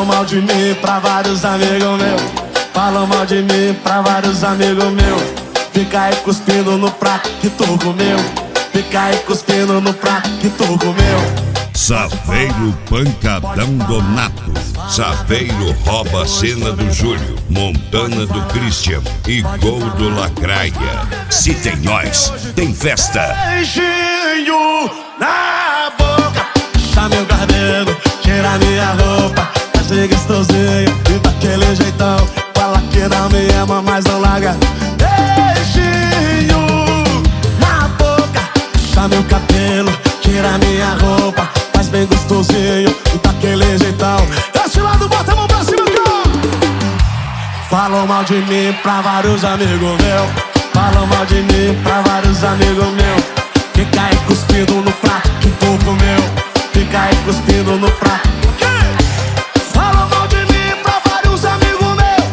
mal de mim pra vários amigos meus. Falam mal de mim pra vários amigos meus. Fica aí cuspindo no prato que tu comeu. Fica aí cuspindo no prato que tu comeu. Saveiro pancadão Donato. Saveiro rouba a cena do Júlio, Montana do Christian e gol do Lacraia. Se tem nós, tem festa. Beijinho na boca, puxa meu cabelo, tira minha roupa, faz ser gostosinho e daquele jeitão. Fala que não me ama, mas não larga. Beijinho na boca, puxa meu cabelo, tira minha roupa, faz bem gostosinho e daquele jeitão. Este lado, bota a mão pra cima, cara. Falam mal de mim pra vários amigos meus. Falam mal de mim pra vários amigos meus. Fica aí cuspindo no prato que tu comeu. Fica aí cuspindo no prato. Falam mal de mim pra vários amigos meus.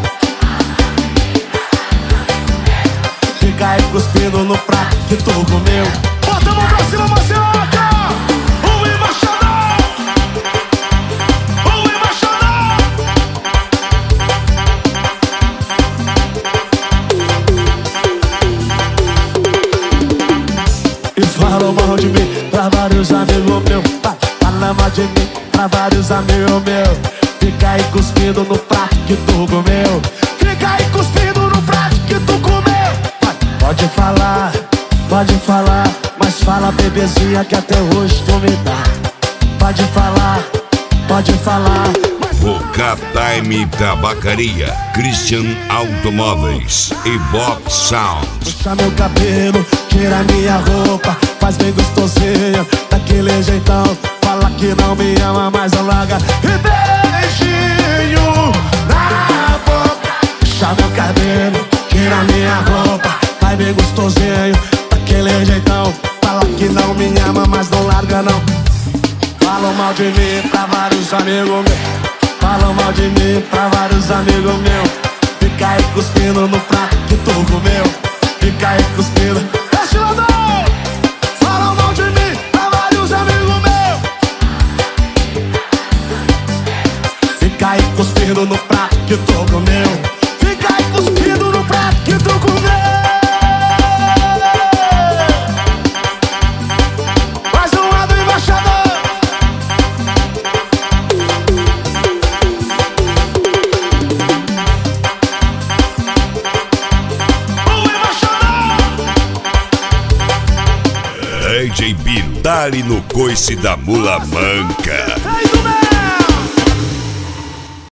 Fica aí cuspindo no prato que tu comeu. Bota a mão pra cima, Marcelo. Fala mal de mim pra vários amigos meus. Fala mal de mim pra vários amigos meus. Fica aí cuspindo no prato que tu comeu. Fica aí cuspindo no prato que tu comeu. Pode falar, mas fala, bebezinha, que até hoje tu me dá. Pode falar. Boca Time Tabacaria, Christian Automóveis e Box Sound. Puxa meu cabelo, tira minha roupa, faz bem gostosinha, daquele jeitão. Fala que não me ama, mas não larga. E beijinho na boca, puxa meu cabelo, tira minha roupa, faz bem gostosinho, daquele jeitão. Fala que não me ama, mas não larga não. Falam mal de mim pra vários amigos meus. Falam mal de mim pra vários amigos meus. Fica aí cuspindo no prato que tu comeu. Fica aí cuspindo. Este lado! Falam mal de mim pra vários amigos meus. Fica aí cuspindo no prato que tu comeu. Fica aí cuspindo no prato que tu comeu. Mais um lado, embaixador. DJ Biro, dá-lhe no coice da mula manca.